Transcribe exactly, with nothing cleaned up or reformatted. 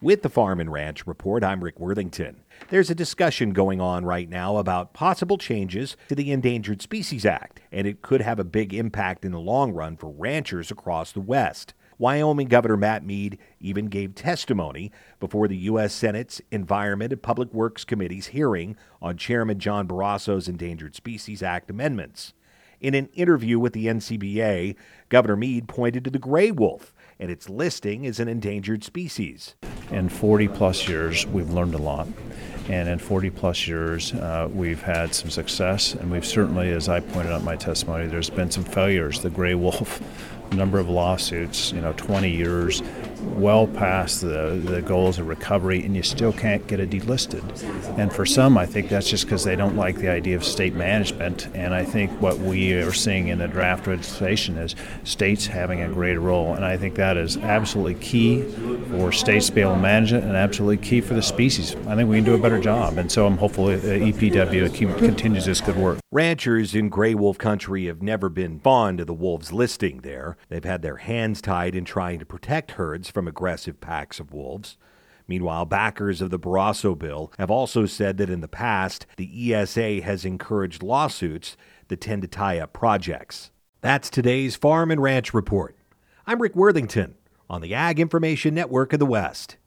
With the Farm and Ranch Report, I'm Rick Worthington. There's a discussion going on right now about possible changes to the Endangered Species Act, and it could have a big impact in the long run for ranchers across the West. Wyoming Governor Matt Mead even gave testimony before the U S Senate's Environment and Public Works Committee's hearing on Chairman John Barrasso's Endangered Species Act amendments. In an interview with the N C B A, Governor Mead pointed to the gray wolf and its listing as an endangered species. In forty plus years, we've learned a lot. And in forty plus years, uh, we've had some success. And we've certainly, as I pointed out in my testimony, there's been some failures. The gray wolf, number of lawsuits, you know, twenty years, well past the, the goals of recovery, and you still can't get it delisted. And for some, I think that's just because they don't like the idea of state management. And I think what we are seeing in the draft legislation is states having a greater role. And I think that is absolutely key for states to be able to manage it and absolutely key for the species. I think we can do a better job. And so I'm hopeful that E P W continues this good work. Ranchers in gray wolf country have never been fond of the wolves listing there. They've had their hands tied in trying to protect herds from aggressive packs of wolves. Meanwhile, backers of the Barrasso bill have also said that in the past, the E S A has encouraged lawsuits that tend to tie up projects. That's today's Farm and Ranch Report. I'm Rick Worthington on the Ag Information Network of the West.